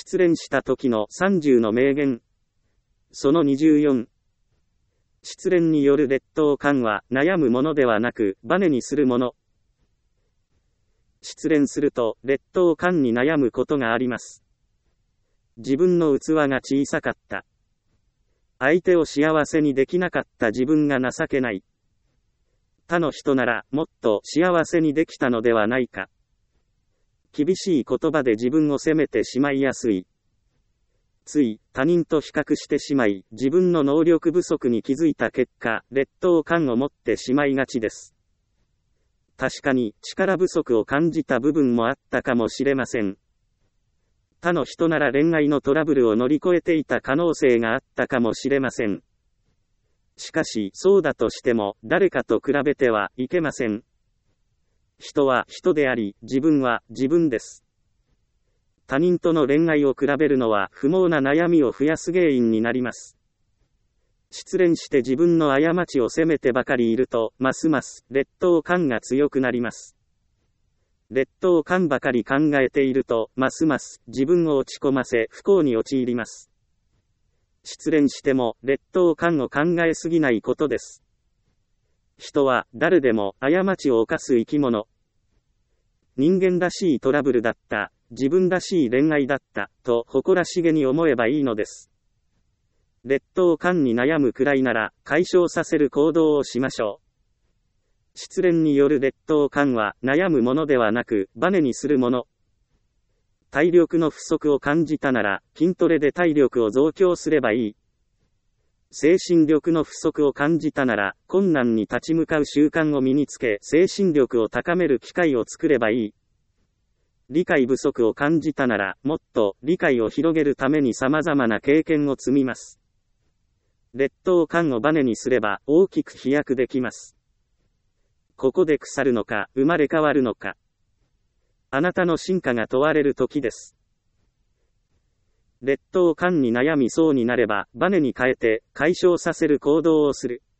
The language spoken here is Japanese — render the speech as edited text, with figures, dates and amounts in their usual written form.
失恋した時の30の名言。その24。失恋による劣等感は悩むものではなく、バネにするもの。失恋すると劣等感に悩むことがあります。自分の器が小さかった。相手を幸せにできなかった自分が情けない。他の人ならもっと幸せにできたのではないか。厳しい言葉で自分を責めてしまいやすい。つい他人と比較してしまい、自分の能力不足に気づいた結果、劣等感を持ってしまいがちです。確かに力不足を感じた部分もあったかもしれません。他の人なら恋愛のトラブルを乗り越えていた可能性があったかもしれません。しかし、そうだとしても、誰かと比べてはいけません。人は人であり、自分は自分です。他人との恋愛を比べるのは不毛な悩みを増やす原因になります。失恋して自分の過ちを責めてばかりいると、ますます劣等感が強くなります。劣等感ばかり考えていると、ますます自分を落ち込ませ不幸に陥ります。失恋しても劣等感を考えすぎないことです。人は誰でも過ちを犯す生き物。人間らしいトラブルだった、自分らしい恋愛だった、と誇らしげに思えばいいのです。劣等感に悩むくらいなら、解消させる行動をしましょう。失恋による劣等感は悩むものではなく、バネにするもの。体力の不足を感じたなら、筋トレで体力を増強すればいい。精神力の不足を感じたなら、困難に立ち向かう習慣を身につけ、精神力を高める機会を作ればいい。理解不足を感じたなら、もっと理解を広げるために様々な経験を積みます。劣等感をバネにすれば、大きく飛躍できます。ここで腐るのか、生まれ変わるのか。あなたの進化が問われる時です。劣等感に悩みそうになれば、バネに変えて、解消させる行動をする。